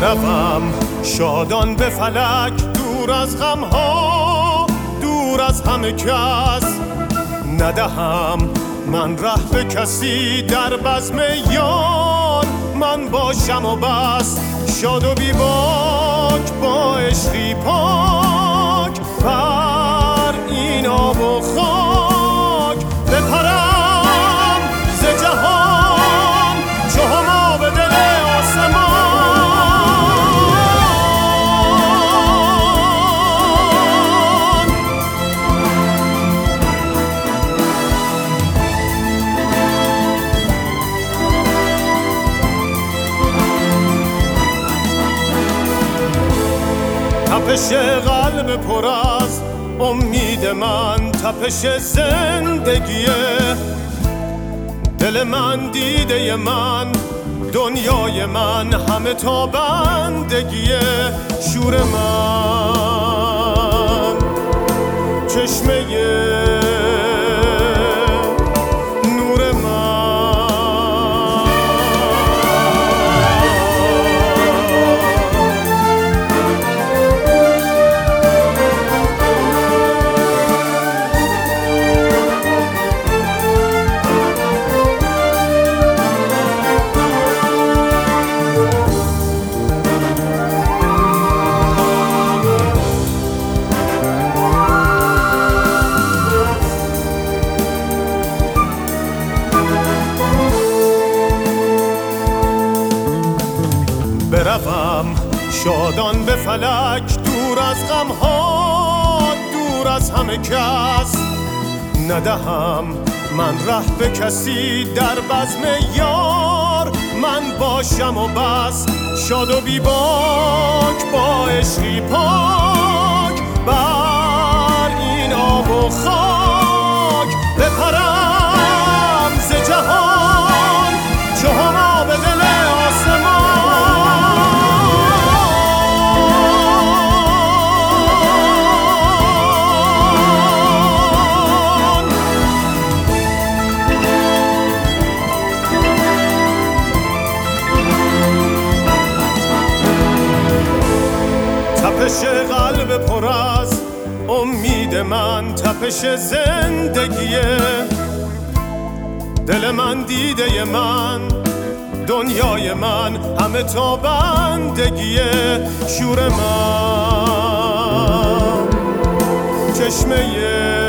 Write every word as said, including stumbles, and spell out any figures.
بروم شادان به فلک، دور از غمها، دور از همه کس. ندهم من ره به کسی، در بزم یار من باشم و بس. شاد و بی باک با عشقی پاک، بر این آب و خاک بپرم ز جهان چو هما به دل آسمان. تپش قلب پر از امید من، تپش زندگیه. دل من دیده من، دنیای من، همه تا بندگیه. شور من چشمه نور من. بروم شادان به فلک، دور از غمها، دور از همه کس. ندهم من ره به کسی، در بزم یار من باشم و بس. شاد و بی باک با عشقی پاک، بر این آب و خاک بپرم ز جهان چو هما به دل آسمان. تپش قلب پر از امید من، تپش زندگیه. دل من دیده من، دنیای من، همه تا بندگیه. شور من چشمه